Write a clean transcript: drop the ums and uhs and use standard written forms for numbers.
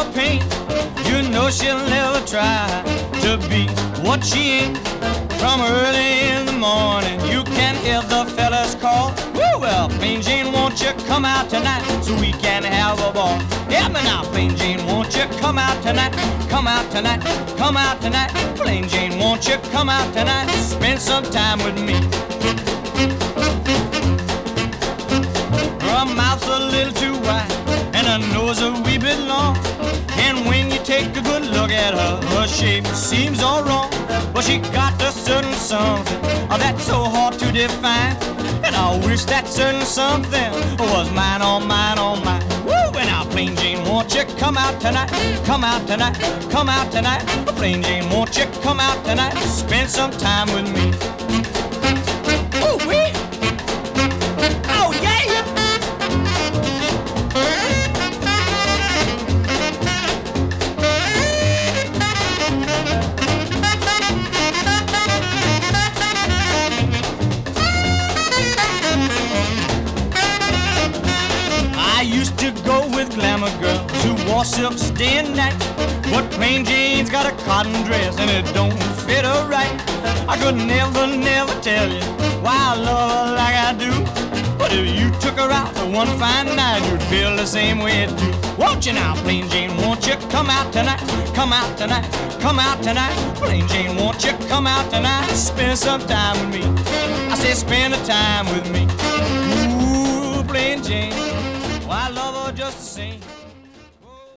pain. You know she'll never try to be what she ain't. From early in the morning, you can hear the fellas call. Woo, well, Plain Jane, won't you come out tonight so we can have a ball? Yeah, but now, Plain Jane, won't you come out tonight? Come out tonight, come out tonight. Plain Jane, won't you come out tonight? Spend some time with me. Her mouth's a little too wide and her nose a wee bit long. And when you take a good look at her, her shape seems all wrong. But she got a certain something that's so hard to define. And I wish that certain something was mine, oh mine, oh mine. Woo! And now, Plain Jane, won't you come out tonight? Come out tonight, come out tonight. Plain Jane, won't you come out tonight? Spend some time with me. Ooh, wee! Oh, yeah! I used to go with glamour girls who wore silks day and night. But Plain Jane's got a cotton dress and it don't fit her right. I could never tell you why I love her like I do. But if you took her out for one fine night, you'd feel the same way too. Won't you now, Plain Jane, won't you come out tonight? Come out tonight, come out tonight. Plain Jane, won't you come out tonight? Spend some time with me. I say spend a time with me. Ooh, Plain Jane, well, I love her just the same.